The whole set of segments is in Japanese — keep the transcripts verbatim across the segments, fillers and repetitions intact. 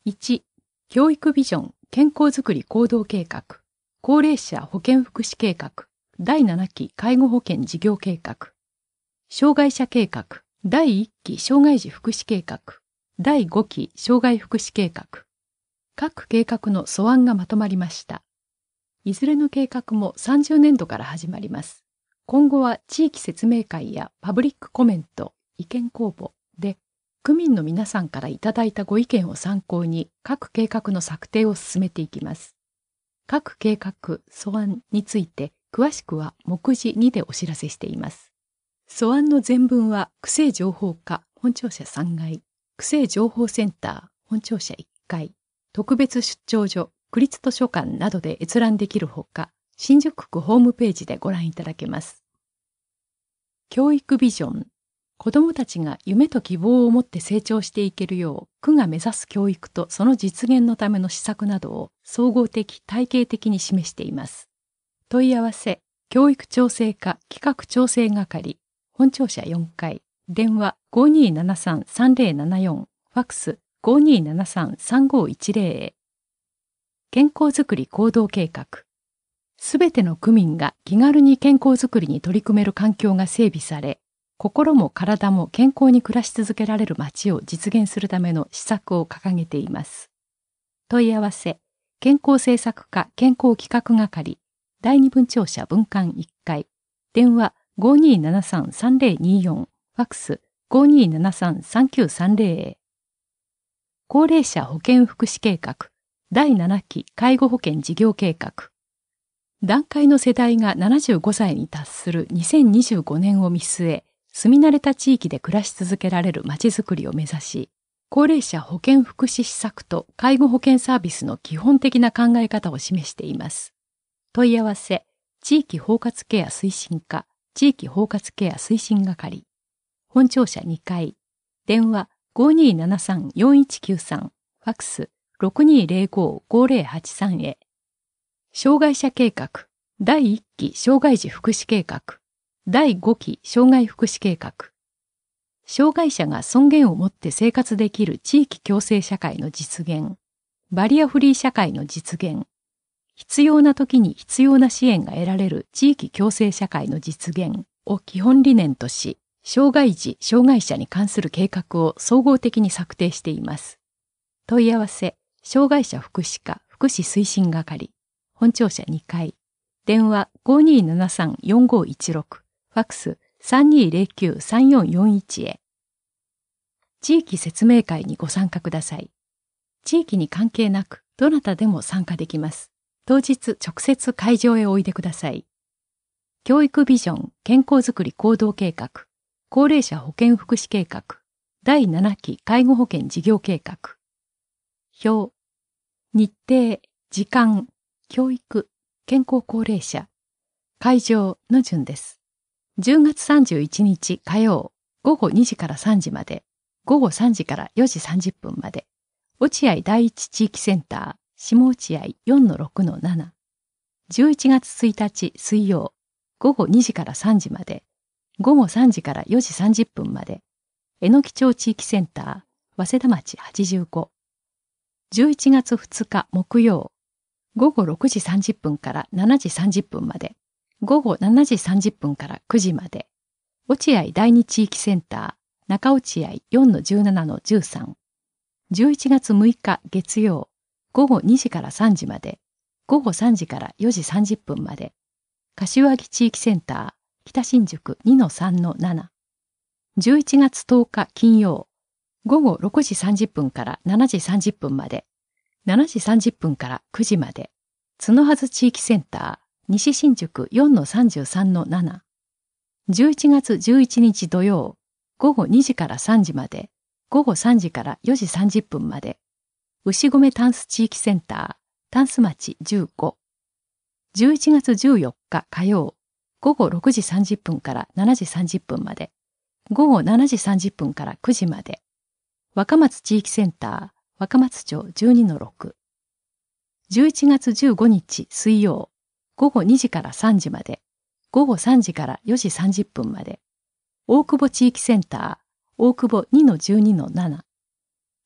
いち、教育ビジョン健康づくり行動計画、高齢者保健福祉計画、だいななき介護保険事業計画、障害者計画、だいいっき障害児福祉計画、だいごき障害福祉計画。各計画の素案がまとまりました。いずれの計画もさんじゅうねんどから始まります。今後は地域説明会やパブリックコメント、意見公募で、区民の皆さんからいただいたご意見を参考に各計画の策定を進めていきます。各計画、素案について詳しくは目次にでお知らせしています。素案の全文は区政情報課本庁舎さんがい、区政情報センター本庁舎いっかい、特別出張所、区立図書館などで閲覧できるほか、新宿区ホームページでご覧いただけます。教育ビジョン。子どもたちが夢と希望を持って成長していけるよう、区が目指す教育とその実現のための施策などを総合的・体系的に示しています。問い合わせ、教育調整課企画調整係、本庁舎よんかい、電話 ごにーななさんさんぜろななよん、ファックス ごにーななさんさんごいちぜろ へ。健康づくり行動計画。すべての区民が気軽に健康づくりに取り組める環境が整備され、心も体も健康に暮らし続けられる街を実現するための施策を掲げています。問い合わせ、健康政策課健康企画係、だいに分庁舎分館いっかい、電話 ごにーななさんさんぜろによん、ファックス ごにーななさんさんきゅうさんぜろ へ。高齢者保健福祉計画、だいななき介護保険事業計画。団塊の世代がななじゅうごさいに達するにせんにじゅうごねんを見据え、住み慣れた地域で暮らし続けられるまちづくりを目指し、高齢者保健福祉施策と介護保険サービスの基本的な考え方を示しています。問い合わせ、地域包括ケア推進課、地域包括ケア推進係、本庁舎にかい、電話 ごにーななさんよんいちきゅうさん、ファックス ろくにーぜろごごぜろはちさん へ。障害者計画、だいいっき障害児福祉計画、だいごき障害福祉計画。障害者が尊厳を持って生活できる地域共生社会の実現、バリアフリー社会の実現、必要な時に必要な支援が得られる地域共生社会の実現を基本理念とし、障害児・障害者に関する計画を総合的に策定しています。問い合わせ、障害者福祉課福祉推進係、本庁舎にかい、電話 ごにーななさんよんごいちろく、ファックス さんにーぜろきゅうさんよんよんいち へ。地域説明会にご参加ください。地域に関係なく、どなたでも参加できます。当日直接会場へおいでください。教育ビジョン健康づくり行動計画、高齢者保健福祉計画、だいななき介護保険事業計画。表、日程、時間、教育、健康高齢者、会場の順です。じゅうがつさんじゅういちにち火曜、ごごにじからさんじまで、ごごさんじからよじさんじゅっぷんまで、落合第一地域センター、下落合 よんのろくのなな。じゅういちがつついたち水曜、ごごにじからさんじまで、ごごさんじからよじさんじゅっぷんまで、榎木町地域センター、早稲田町はちじゅうご。じゅういちがつふつか木曜、ごごろくじさんじゅっぷんからしちじさんじゅっぷんまで、ごごしちじさんじゅっぷんからくじまで、落合第二地域センター、中落合 よんのじゅうななのじゅうさん。じゅういちがつむいか月曜、ごごにじからさんじまで、ごごさんじからよじさんじゅっぷんまで、柏木地域センター、北新宿 にのさんのなな。じゅういちがつとおか金曜、ごごろくじさんじゅっぷんからしちじさんじゅっぷんまで、しちじさんじゅっぷんからくじまで、角筈地域センター、西新宿 よんのさんじゅうさんのなな。じゅういちがつじゅういちにち土曜、ごごにじからさんじまで、ごごさんじからよじさんじゅっぷんまで、牛込タンス地域センター、タンス町じゅうご。じゅういちがつじゅうよっか火曜、ごごろくじさんじゅっぷんからしちじさんじゅっぷんまで、ごごしちじさんじゅっぷんからくじまで、若松地域センター、若松町 じゅうにのろく。じゅういちがつじゅうごにち水曜、ごごにじからさんじまで、ごごさんじからよじさんじゅっぷんまで、大久保地域センター、大久保 にのじゅうにのなな。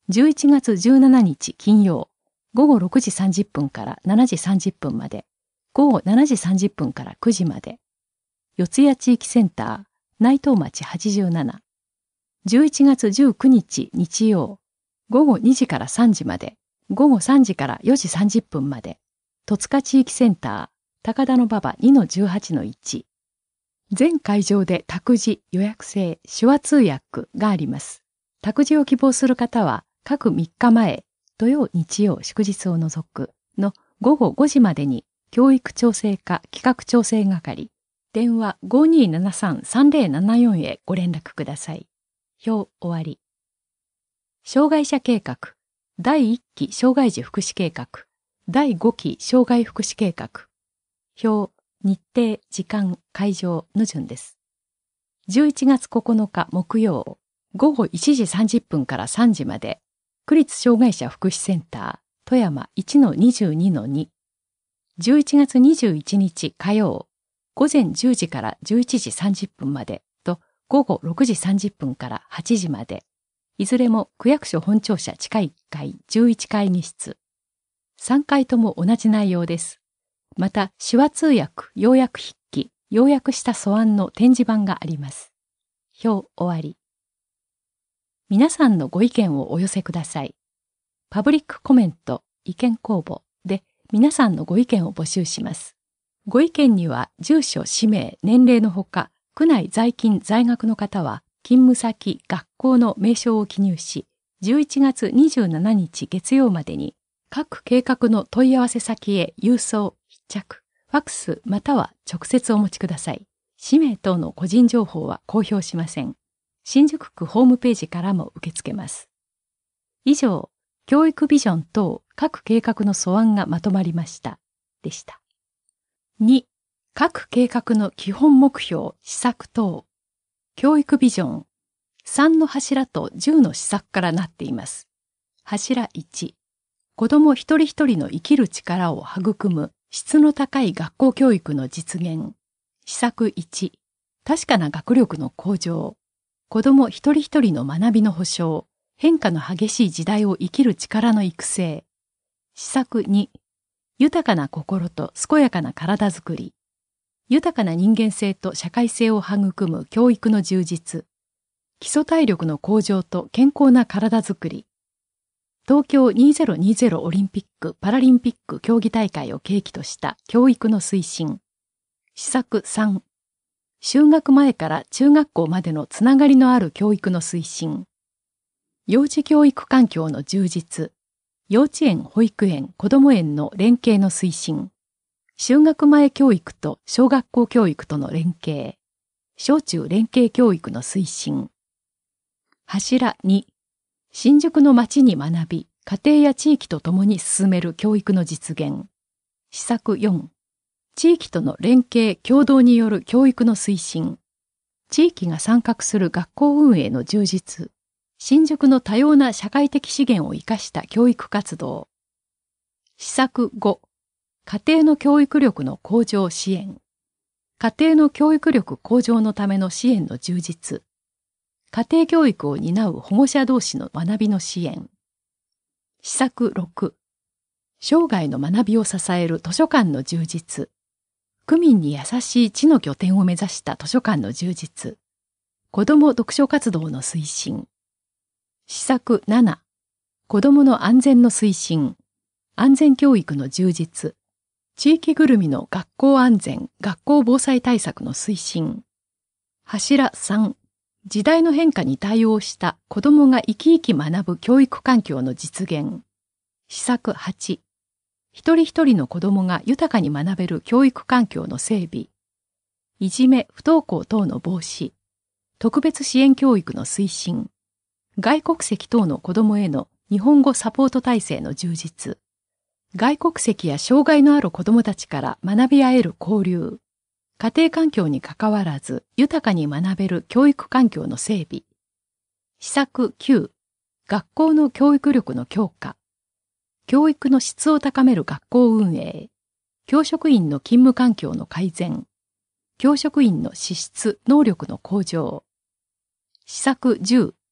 じゅういちがつじゅうしちにち金曜、ごごろくじさんじゅっぷんからしちじさんじゅっぷんまで、ごごしちじさんじゅっぷんからくじまで。四谷地域センター、内藤町はちじゅうなな。じゅういちがつじゅうくにち日曜、ごごにじからさんじまで、ごごさんじからよじさんじゅっぷんまで。戸塚地域センター、高田馬場 にのじゅうはちのいち。全会場で託児、予約制、手話通訳があります。託児を希望する方は、各みっかまえ、土曜、日曜、祝日を除くのごごごじまでに、教育調整課企画調整係、電話 ごにーななさんさんぜろななよん へご連絡ください。表終わり。障害者計画、だいいっき障害児福祉計画、だいごき障害福祉計画。表、日程、時間、会場の順です。じゅういちがつここのか木曜、ごごいちじさんじゅっぷんからさんじまで、区立障害者福祉センター、富山 いちのにじゅうにのに。じゅういちがつにじゅういちにち火曜、ごぜんじゅうじからじゅういちじさんじゅっぷんまでと、ごごろくじさんじゅっぷんからはちじまで。いずれも区役所本庁舎地下いっかいじゅういちかいに室。さんかいとも同じ内容です。また、手話通訳、要約筆記、要約した素案の展示板があります。表終わり。皆さんのご意見をお寄せください。パブリックコメント、意見公募で皆さんのご意見を募集します。ご意見には住所、氏名、年齢のほか、区内在勤在学の方は、勤務先、学校の名称を記入し、じゅういちがつにじゅうしちにち月曜までに、各計画の問い合わせ先へ郵送、必着、ファックスまたは直接お持ちください。氏名等の個人情報は公表しません。新宿区ホームページからも受け付けます。以上、教育ビジョン等各計画の素案がまとまりました。でした。に、各計画の基本目標、施策等。教育ビジョン、さんの柱とじゅうの施策からなっています。柱いち、子ども一人一人の生きる力を育む質の高い学校教育の実現。施策いち、確かな学力の向上。子ども一人一人の学びの保障。変化の激しい時代を生きる力の育成。施策に、豊かな心と健やかな体づくり。豊かな人間性と社会性を育む教育の充実。基礎体力の向上と健康な体づくり。東京にせんにじゅうオリンピック・パラリンピック競技大会を契機とした教育の推進。施策さん、就学前から中学校までのつながりのある教育の推進。幼児教育環境の充実。幼稚園・保育園・こども園の連携の推進。就学前教育と小学校教育との連携。小中連携教育の推進。柱に、新宿の街に学び、家庭や地域とともに進める教育の実現。施策よん、地域との連携・協働による教育の推進。地域が参画する学校運営の充実。新宿の多様な社会的資源を生かした教育活動。施策ご、家庭の教育力の向上支援。家庭の教育力向上のための支援の充実。家庭教育を担う保護者同士の学びの支援。施策ろく、生涯の学びを支える図書館の充実。区民に優しい知の拠点を目指した図書館の充実。子ども読書活動の推進。施策なな、子どもの安全の推進。安全教育の充実。地域ぐるみの学校安全・学校防災対策の推進。柱さん、時代の変化に対応した子どもが生き生き学ぶ教育環境の実現。施策はち、一人一人の子どもが豊かに学べる教育環境の整備。いじめ・不登校等の防止。特別支援教育の推進。外国籍等の子どもへの日本語サポート体制の充実。外国籍や障害のある子どもたちから学び合える交流。家庭環境にかかわらず豊かに学べる教育環境の整備。施策きゅう、学校の教育力の強化。教育の質を高める学校運営。教職員の勤務環境の改善。教職員の資質・能力の向上。施策じゅう、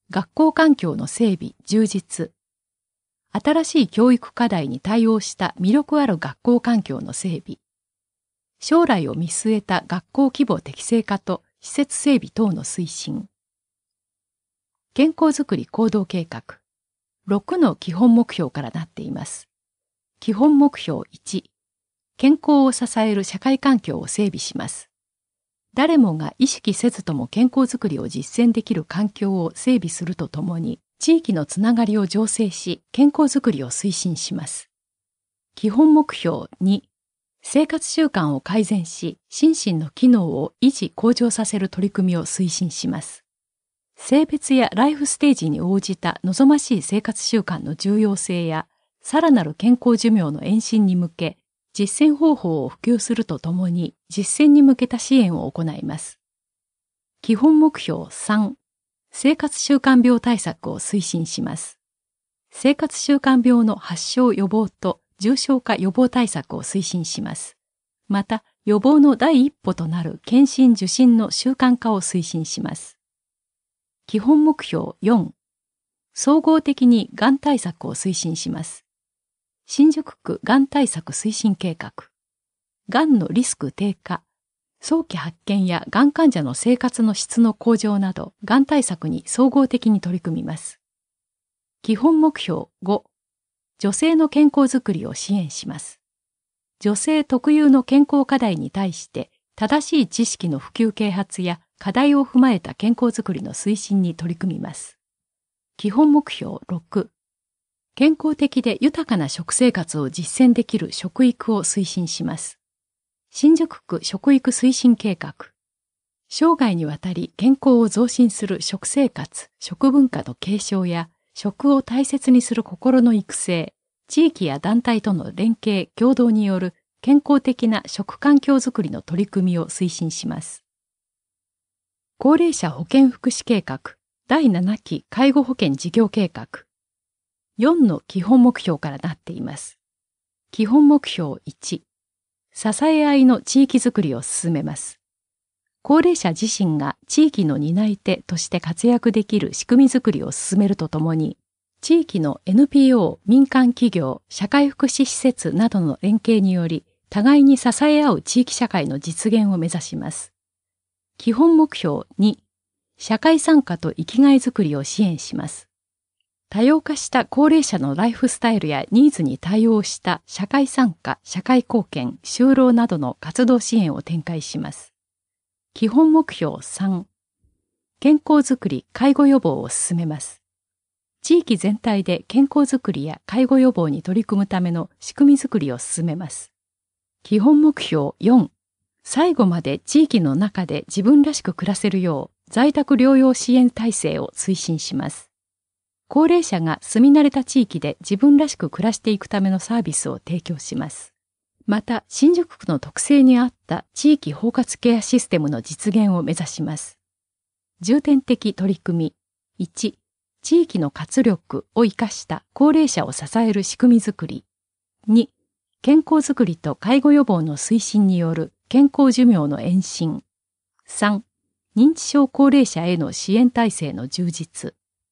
学校環境の整備、充実。新しい教育課題に対応した魅力ある学校環境の整備。将来を見据えた学校規模適正化と施設整備等の推進。健康づくり行動計画。ろくの基本目標からなっています。基本目標いち。健康を支える社会環境を整備します。誰もが意識せずとも健康づくりを実践できる環境を整備するとともに、地域のつながりを醸成し、健康づくりを推進します。基本目標に、生活習慣を改善し、心身の機能を維持向上させる取り組みを推進します。性別やライフステージに応じた望ましい生活習慣の重要性や、さらなる健康寿命の延伸に向け、実践方法を普及するとともに、実践に向けた支援を行います。基本目標さん、生活習慣病対策を推進します。生活習慣病の発症予防と重症化予防対策を推進します。また、予防の第一歩となる検診受診の習慣化を推進します。基本目標よん、総合的にがん対策を推進します。新宿区がん対策推進計画。がんのリスク低下、早期発見やがん患者の生活の質の向上など、がん対策に総合的に取り組みます。基本目標ご、女性の健康づくりを支援します。女性特有の健康課題に対して、正しい知識の普及啓発や課題を踏まえた健康づくりの推進に取り組みます。基本目標ろく、健康的で豊かな食生活を実践できる食育を推進します。新宿区食育推進計画。生涯にわたり健康を増進する食生活、食文化の継承や食を大切にする心の育成、地域や団体との連携、協働による健康的な食環境づくりの取り組みを推進します。高齢者保健福祉計画だいななき介護保険事業計画。よんの基本目標からなっています。基本目標いち、支え合いの地域づくりを進めます。高齢者自身が地域の担い手として活躍できる仕組みづくりを進めるとともに、地域の エヌピーオー、民間企業、社会福祉施設などの連携により、互いに支え合う地域社会の実現を目指します。基本目標に、社会参加と生きがいづくりを支援します。多様化した高齢者のライフスタイルやニーズに対応した社会参加、社会貢献、就労などの活動支援を展開します。基本目標さん、健康づくり、介護予防を進めます。地域全体で健康づくりや介護予防に取り組むための仕組みづくりを進めます。基本目標よん、最後まで地域の中で自分らしく暮らせるよう在宅療養支援体制を推進します。高齢者が住み慣れた地域で自分らしく暮らしていくためのサービスを提供します。また、新宿区の特性に合った地域包括ケアシステムの実現を目指します。重点的取り組みいち、地域の活力を生かした高齢者を支える仕組みづくり。に、健康づくりと介護予防の推進による健康寿命の延伸。さん、認知症高齢者への支援体制の充実。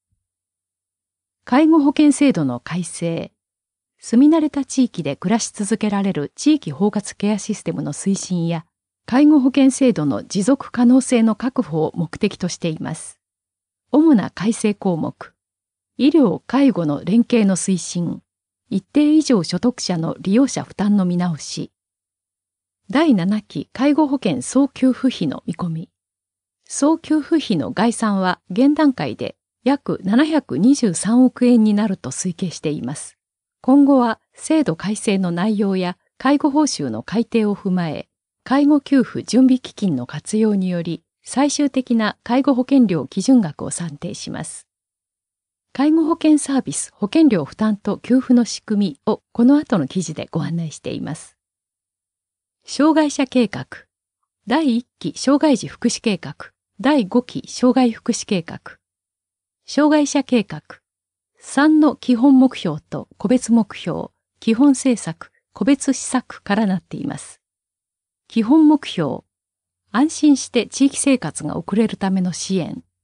介護保険制度の改正。住み慣れた地域で暮らし続けられる地域包括ケアシステムの推進や、介護保険制度の持続可能性の確保を目的としています。主な改正項目。医療・介護の連携の推進。一定以上所得者の利用者負担の見直し。だいななき介護保険総給付費の見込み。総給付費の概算は現段階で約ななひゃくにじゅうさんおくえんになると推計しています。今後は制度改正の内容や介護報酬の改定を踏まえ、介護給付準備基金の活用により最終的な介護保険料基準額を算定します。介護保険サービス保険料負担と給付の仕組みをこの後の記事でご案内しています。障害者計画。だいいっき障害児福祉計画。だいごき障害福祉計画。障害者計画。さんの基本目標と個別目標、基本政策、個別施策からなっています。基本目標。安心して地域生活が送れるための支援。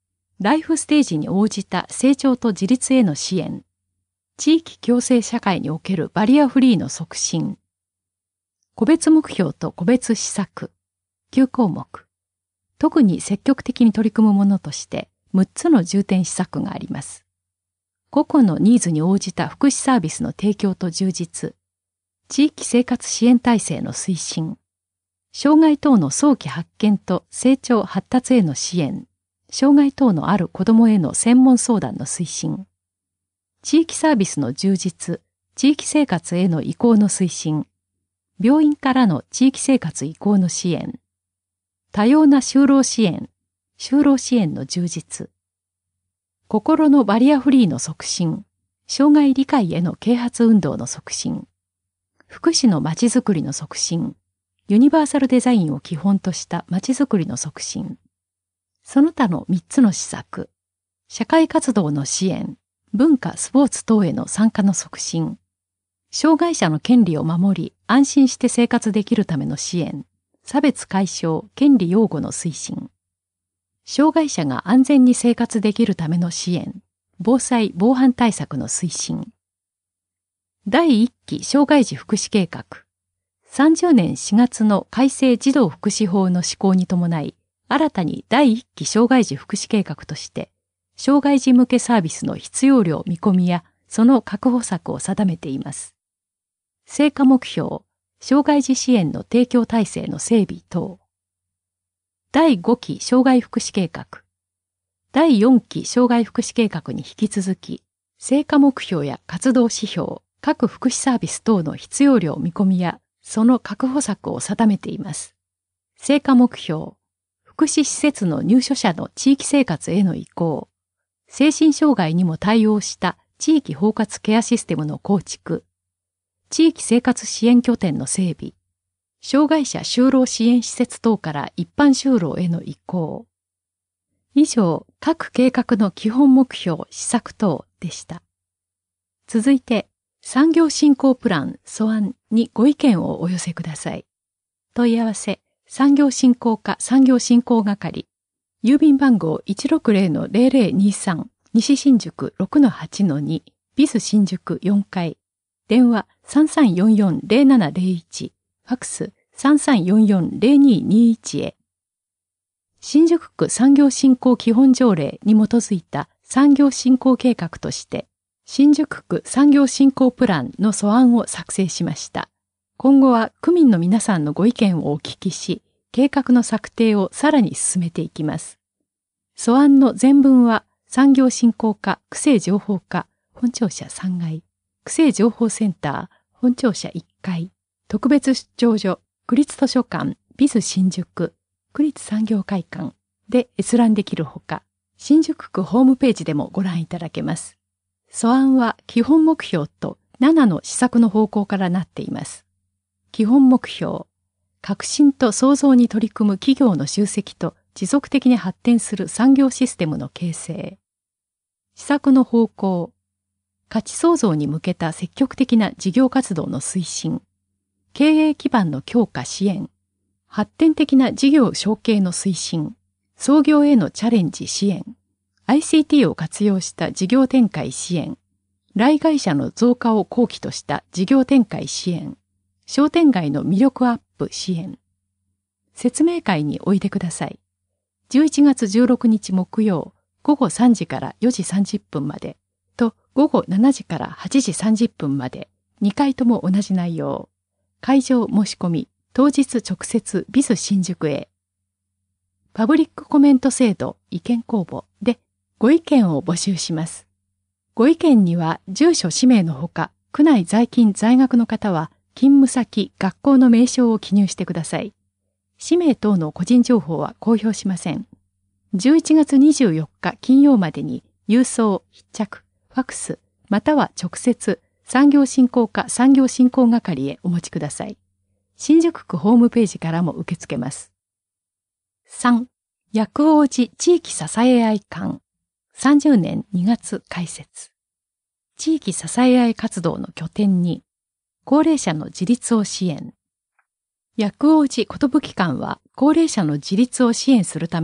ライフステージに応じた成長と自立への支援、地域共生社会におけるバリアフリーの促進、個別目標と個別施策、きゅう項目。特に積極的に取り組むものとしてむっつの重点施策があります。個々のニーズに応じた福祉サービスの提供と充実、地域生活支援体制の推進、障害等の早期発見と成長発達への支援、障害等のある子どもへの専門相談の推進、地域サービスの充実、地域生活への移行の推進、病院からの地域生活移行の支援、多様な就労支援、就労支援の充実、心のバリアフリーの促進、障害理解への啓発運動の促進、福祉のまちづくりの促進、ユニバーサルデザインを基本としたまちづくりの促進、その他のみっつの施策、社会活動の支援、文化・スポーツ等への参加の促進、障害者の権利を守り、安心して生活できるための支援、差別解消、権利擁護の推進、障害者が安全に生活できるための支援、防災・防犯対策の推進、だいいっき障害児福祉計画、さんじゅうねんしがつの改正児童福祉法の施行に伴い、新たにだいいっき障害児福祉計画として、障害児向けサービスの必要量見込みやその確保策を定めています。成果目標、障害児支援の提供体制の整備等。だいごき障害福祉計画。だいよんき障害福祉計画に引き続き、成果目標や活動指標、各福祉サービス等の必要量見込みやその確保策を定めています。成果目標、福祉施設の入所者の地域生活への移行、精神障害にも対応した地域包括ケアシステムの構築、地域生活支援拠点の整備、障害者就労支援施設等から一般就労への移行。以上、各計画の基本目標、施策等でした。続いて、産業振興プラン素案にご意見をお寄せください。問い合わせ、産業振興課産業振興係、郵便番号 いちろくぜろのぜろぜろにさん、西新宿 ろくのはちのに、ビス新宿よんかい、電話 さんさんよんよんぜろななぜろいち、ファックス さんさんよんよんぜろににいち へ。新宿区産業振興基本条例に基づいた産業振興計画として、新宿区産業振興プランの素案を作成しました。今後は区民の皆さんのご意見をお聞きし、計画の策定をさらに進めていきます。素案の全文は産業振興課区政情報課本庁舎さんがい、区政情報センター本庁舎いっかい、特別出張所区立図書館ビス新宿区立産業会館で閲覧できるほか、新宿区ホームページでもご覧いただけます。素案は基本目標とななの施策の方向からなっています。基本目標、革新と創造に取り組む企業の集積と持続的に発展する産業システムの形成。施策の方向、価値創造に向けた積極的な事業活動の推進、経営基盤の強化支援、発展的な事業承継の推進、創業へのチャレンジ支援、アイシーティー を活用した事業展開支援、来会者の増加を後期とした事業展開支援、商店街の魅力アップ支援。説明会においでください。じゅういちがつじゅうろくにち木曜、ごごさんじからよじさんじゅっぷんまでとごごしちじからはちじさんじゅっぷんまで、にかいとも同じ内容。会場申し込み、当日直接ビス新宿へ。パブリックコメント制度意見公募でご意見を募集します。ご意見には住所氏名のほか、区内在勤在学の方は勤務先、学校の名称を記入してください。氏名等の個人情報は公表しません。じゅういちがつにじゅうよっか金曜までに郵送、必着、ファックス、または直接産業振興課産業振興係へお持ちください。新宿区ホームページからも受け付けます。さん. 薬王寺地域支え合い館さんじゅうねんにがつ開設。地域支え合い活動の拠点に高齢者の自立を支援。薬王寺寿館は高齢者の自立を支援するための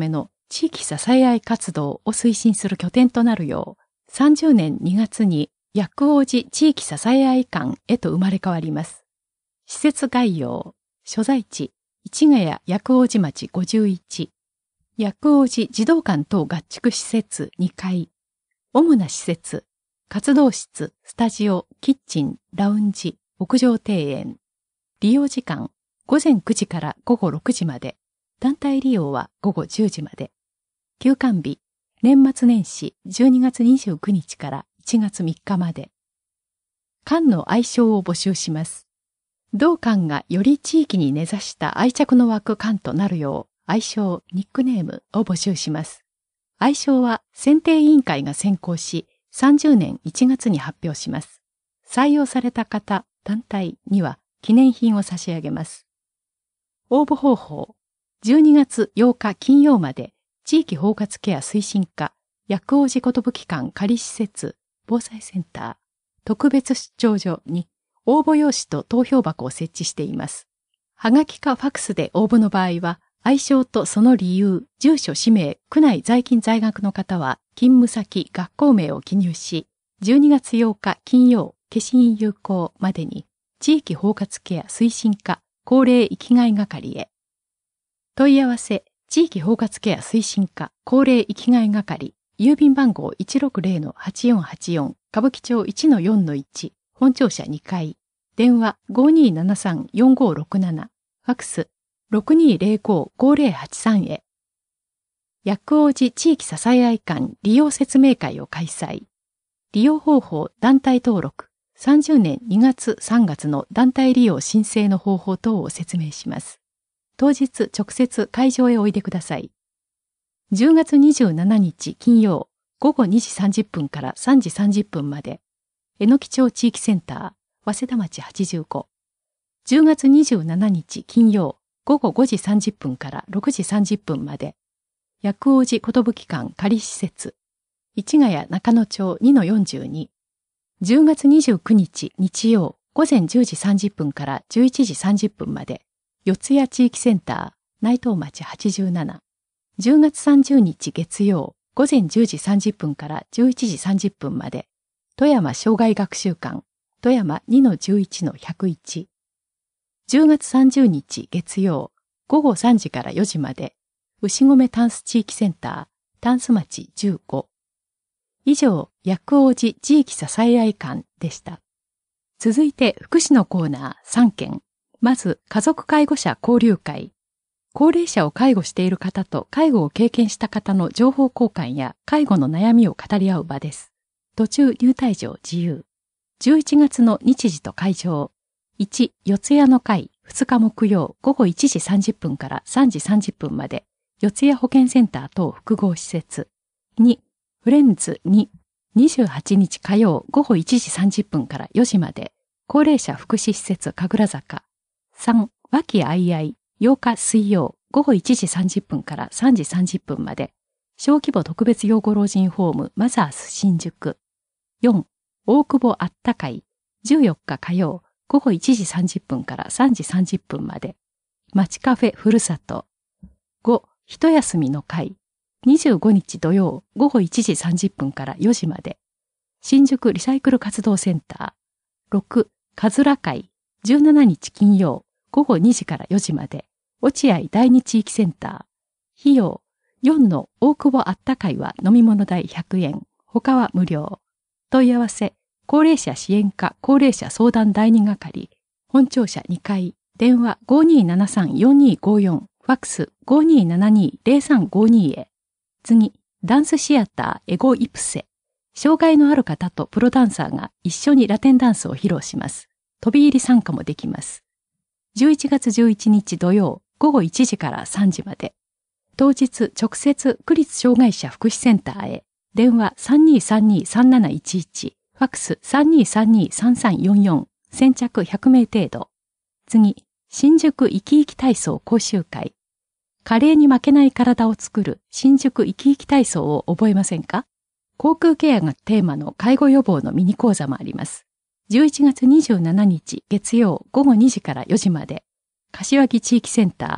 地域支え合い活動を推進する拠点となるよう、さんじゅうねんにがつに薬王寺地域支え合い館へと生まれ変わります。施設概要、所在地、市ヶ谷薬王寺町ごじゅういち、薬王寺児童館等合築施設にかい、主な施設、活動室、スタジオ、キッチン、ラウンジ、屋上庭園。利用時間、ごぜんくじからごごろくじまで、団体利用はごごじゅうじまで。休館日、年末年始じゅうにがつにじゅうくにちからいちがつみっかまで。館の愛称を募集します。同館がより地域に根ざした愛着の湧く館となるよう、愛称、ニックネームを募集します。愛称は選定委員会が選考し、さんじゅうねんいちがつに発表します。採用された方、団体には記念品を差し上げます。応募方法、じゅうにがつようか金曜まで、地域包括ケア推進課、薬王寺寿館仮施設、防災センター、特別出張所に応募用紙と投票箱を設置しています。はがきかファックスで応募の場合は、愛称とその理由、住所、氏名、区内在勤在学の方は、勤務先、学校名を記入し、じゅうにがつようか金曜、消印有効までに、地域包括ケア推進課、高齢生きがい係へ。問い合わせ、地域包括ケア推進課、高齢生きがい係、郵便番号 いちろくぜろのはちよんはちよん、歌舞伎町 いちのよんのいち、本庁舎にかい、電話 ごにーななさんよんごろくなな、ファックスろくにーぜろごごぜろはちさんへ。薬王寺地域支え合い館利用説明会を開催。利用方法、団体登録、さんじゅうねんにがつさんがつの団体利用申請の方法等を説明します。当日直接会場へおいでください。じゅうがつにじゅうしちにち金曜、ごごにじさんじゅっぷんからさんじさんじゅっぷんまで、榎木町地域センター、早稲田町はちじゅうご。じゅうがつにじゅうしちにち金曜、ごごごじさんじゅっぷんからろくじさんじゅっぷんまで、薬王寺寿館仮施設、市ヶ谷中野町 にのよんじゅうに。じゅうがつにじゅうくにち日曜、ごぜんじゅうじさんじゅっぷんからじゅういちじさんじゅっぷんまで、四谷地域センター、内藤町はちじゅうなな。じゅうがつさんじゅうにち月曜、ごぜんじゅうじさんじゅっぷんからじゅういちじさんじゅっぷんまで、富山障害学習館、富山 にのじゅういちのひゃくいち。じゅうがつさんじゅうにち月曜、ごごさんじからよじまで、牛込タンス地域センター、タンス町じゅうご。以上、薬王寺地域支え合い館でした。続いて、福祉のコーナーさんけん。まず、家族介護者交流会。高齢者を介護している方と介護を経験した方の情報交換や介護の悩みを語り合う場です。途中入退場自由。じゅういちがつの日時と会場。いち、四谷の会、ふつか木曜、ごごいちじさんじゅっぷんからさんじさんじゅっぷんまで、四谷保健センター等複合施設。に、フレンズに、にじゅうはちにち火曜、ごごいちじさんじゅっぷんからよじまで、高齢者福祉施設神楽坂。さん、和気あいあい、ようか水曜、ごごいちじさんじゅっぷんからさんじさんじゅっぷんまで、小規模特別養護老人ホームマザース新宿。よん、大久保あったかい、じゅうよっか火曜、ごごいちじさんじゅっぷんからさんじさんじゅっぷんまで、町カフェふるさと。ご、一休みの会、にじゅうごにち土曜、ごごいちじさんじゅっぷんからよじまで、新宿リサイクル活動センター。ろく、かずら会、じゅうしちにち金曜、ごごにじからよじまで、落合第二地域センター。費用、よんの大久保あったかいは飲み物代ひゃくえん、他は無料。問い合わせ、高齢者支援課高齢者相談第二係、本庁舎にかい、電話 ごにーななさんよんにーごよん、ファックス ごにーななにーぜろさんごにへ。次、ダンスシアターエゴイプセ。障害のある方とプロダンサーが一緒にラテンダンスを披露します。飛び入り参加もできます。じゅういちがつじゅういちにち土曜、ごごいちじからさんじまで。当日直接区立障害者福祉センターへ。電話 さんにーさんにーさんなないちいち、ファックス さんにーさんにーさんさんよんよん、先着ひゃくめい程度。次、新宿生き生き体操講習会。加齢に負けない体を作る新宿生き生き体操を覚えませんか？口腔ケアがテーマの介護予防のミニ講座もあります。じゅういちがつにじゅうしちにち月曜ごごにじからよじまで、柏木地域センター、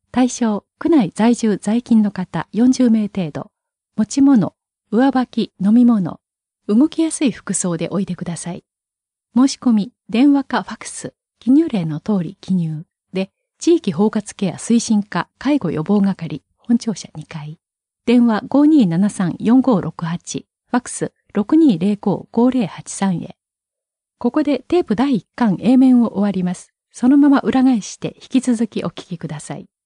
対象、区内在住在勤の方よんじゅうめい程度。持ち物、上履き、飲み物。動きやすい服装でおいでください。申し込み、電話かファクス、記入例の通り記入。で、地域包括ケア推進課介護予防係、本庁舎にかい。電話 ごーにーななさんよんごーろくはち、ファクス ろくにーぜろごーごーぜろはちさん へ。ここでテープだいいっかん A 面を終わります。そのまま裏返して引き続きお聞きください。